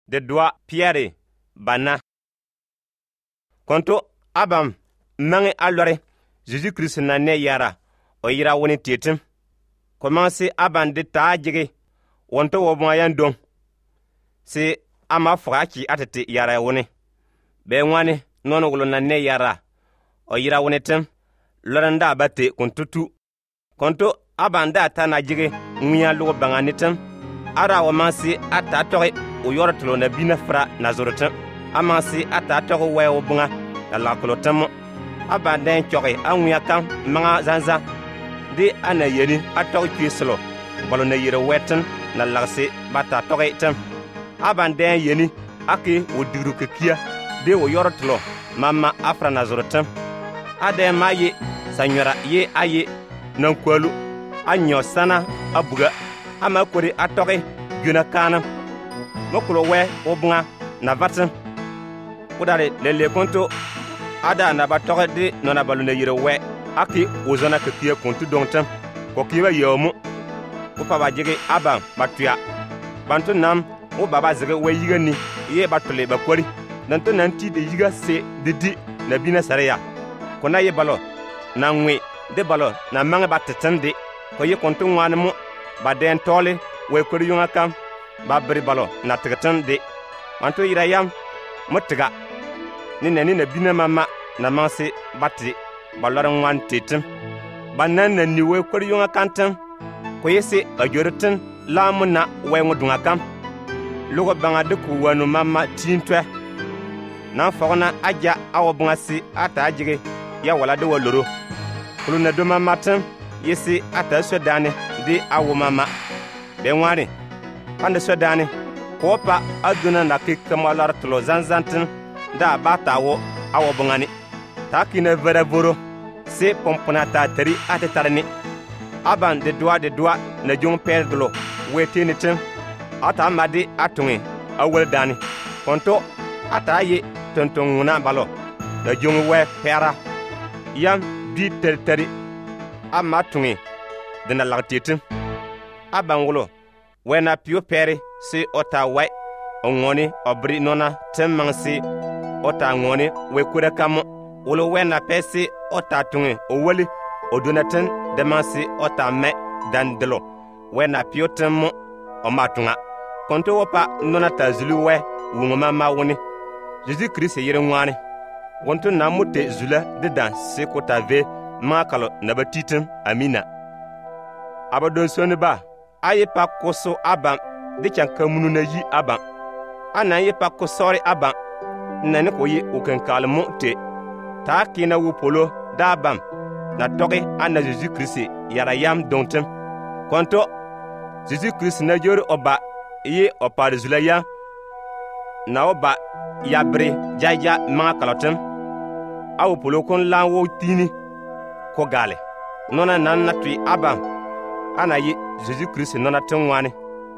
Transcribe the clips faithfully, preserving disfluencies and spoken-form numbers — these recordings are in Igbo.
de doa Pierre bana. Konto abam mangi alore Jésus Christ na ne yara o yira woni tetem. Commence aban de ta jige wonto wo moyen don. Si ama fraki atete yara woni. Be ngwane nono gulo na ne yara o yira woni tem. Loranda bate kontutu. Konto abanda ta na jige nguya lugo banganitem. Ara wa mansi ata toge o yorotlo na bina fra na zorotem. Amansi ata toge we obunga na lakolotem. Abanda choge anguya kan manga zanza. De ana yeni atoge kislo. Balo na yire weten na lagse bata toge tem. Abanda yeni ake o diru kekia de o yorotlo mama afra na zorotem. Ade maye sanyora ye aye nan kwalu anyo sana abuga ama kori atoge guna kana mokulo we obunga na vatin udare lele konto ada na batoge de nona balune yire we aki ozona kekie kontu dontam ko kiba yomu ko paba jige aba batuya bantu nam o baba zige we yigani ye batule bakori nanto nanti de yiga se de di na bina sareya kona ye balo na ngwe de balo na manga batetende ko ye kontu ngwanmu ba den tole we kori yunga kam ba bri balo na tetende manto ira yam mutiga ni nani na bina mama na manse batti balor ngwan tetem banan na ni we kori yunga kantam ko yese ajorten lamuna we ngudunga kam lugo banga de ku wanu mama tintwe na fogna aja awobunga si ata ajige ya wala de woloro kuluna do mama tem yesi ata sodane de awo mama be ngwani pande sodane ko pa aduna na kikamalar tlo zanzantin da batawo awo bungani takina vera voro se pompona ta tari ate tarani aban de doa de doa na jong perdlo wetini tem ata madi atungi awel dani konto ata ye tonton nguna balo na jong we pera yam di teri teri amma tungi dina lagtitin abangulo wena pio pere si ota we ongoni obri nona temmangsi ota ngoni we kure kam ulo wena pesi ota tungi o wali o donaten demansi ota me dandelo wena pio temmo o matunga konto wopa nona tazulu we wungoma mawuni Jésus Christ yire ngwani wonto na mute zula de dan se kota ve makalo na batitem amina abadon soni ba aye pa koso aban de chanka munu na yi aban ana ye pa kosori aban nani ko yi uken kalmo te ta kina wu polo da bam na toge ana Jésus Christ yara yam dontem konto Jésus Christ na jori oba ye opa zula ya na oba yabre jaja makalotem awu polo kon lawo tini ko gale nona nan na tui aban ana yi Jésus Christ nona tengwane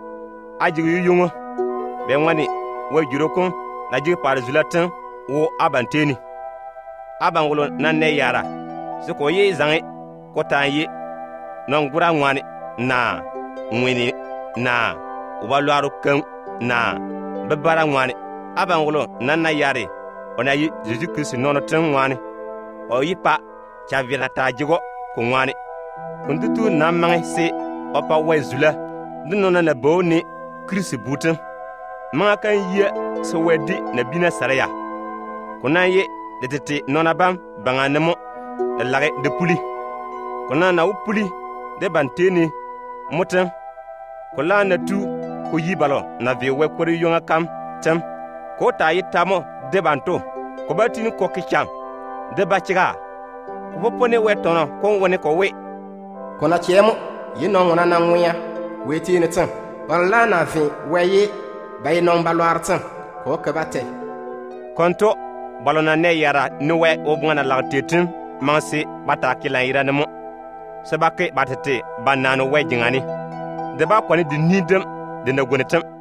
aji yuyungo be ngwani we jurokon na ji par zulatin wo abanteni aban wulo nan ne yara se ko yi zange ko tan yi non gura ngwani na ngwini na ubalwaro kan na bebara ngwani aban wulo nan na yare ona yi Jésus Christ nona tengwane o yi pa chavira ta jigo ko ngwani kundutu na mangi se opa wezula dinona na boni Christ butem manga kan ye so wedi na bina saraya kuna ye detete nona bam banganemo de lage de puli kuna na upuli de banteni mutem kula na tu ko yibalo na ve we kori yonga kam tem ko ta yitamo de banto ko batini ko kicham de bachiga ko pone wetono ko woni ko we kona chemo yino ngona na nguya weti ni tan wala na fi weye bay non balwar tan ko ka bate konto balona ne yara ni we obungana lagtetin mansi bata kila ira nemo sabake batete banano we jingani de ba kwani di nidem de na gonetem